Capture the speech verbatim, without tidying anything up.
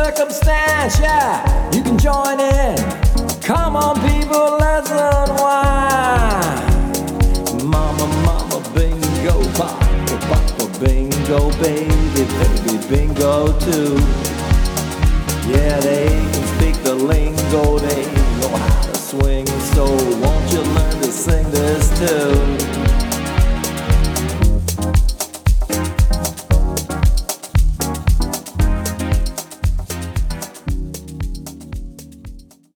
circumstance, yeah, you can join in. Come on, people, let's unwind. Mama, mama, bingo, papa, papa, bingo, baby, baby, bingo too. Yeah, they